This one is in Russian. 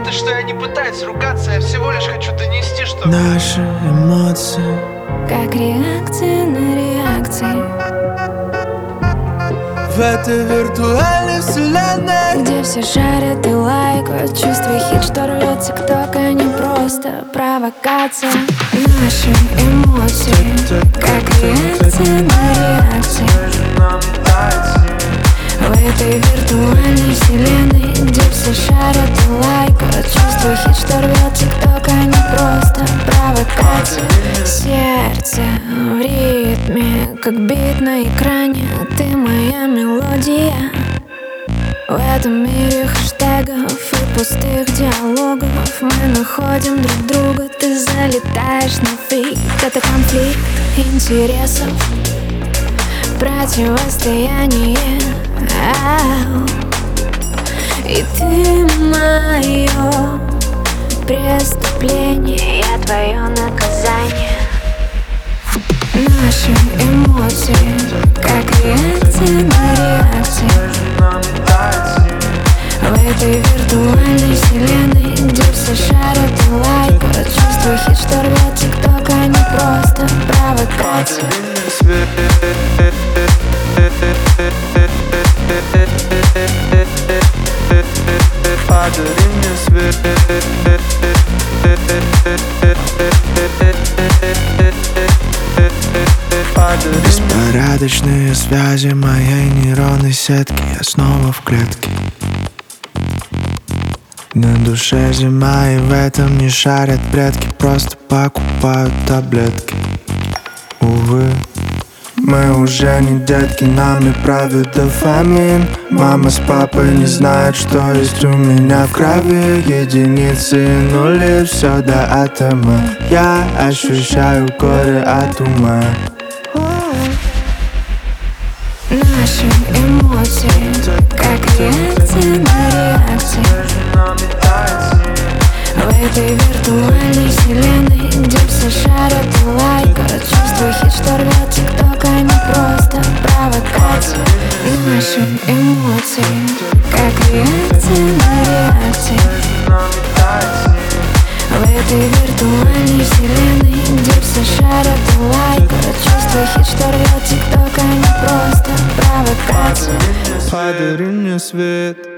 это, что я не пытаюсь ругаться, я всего лишь хочу донести, что наши эмоции как реакция на реакции в этой виртуальной вселенной, где все шарят и лайкают. Чувствуй хит, что рвется к тока, не просто провокация. Наши эмоции как реакция на реакции в этой виртуальной вселенной, где все шарят и лайкают. Чувствуй хит, что рвется к тока, не просто провокация. Сердце в ритме, как бит на экране. Ты моя мелодия. В этом мире хэштегов и пустых диалогов мы находим друг друга. Ты залетаешь на фит. Это конфликт интересов, противостояние. И ты мое преступление, я твое наказание. Наши эмоции как реакция на реакции в этой виртуальной вселенной, где все шарят и лайкают. Чувствуй хит, что рвется к тока, не просто провокация. подари мне свет. Беспорядочные связи моей нейронной сетки. Я снова в клетке. На душе зима, и в этом не шарят предки. Просто покупают таблетки. Увы, мы уже не детки, нами правит дофамин. Мама с папой не знают, что есть у меня в крови. Единицы и нули, все до атома. Я ощущаю горе от ума. Наши эмоции как реакция на реакции в этой виртуальной вселенной, где все шарят и лайкают. Чувствуй хит, что рвется к тока, не просто провокация. Наши эмоции как реакция на реакции в этой виртуальной вселенной, где все шарят и лайкают. Чувствуй хит, что рвется к тока, не просто провокация. Подари мне свет.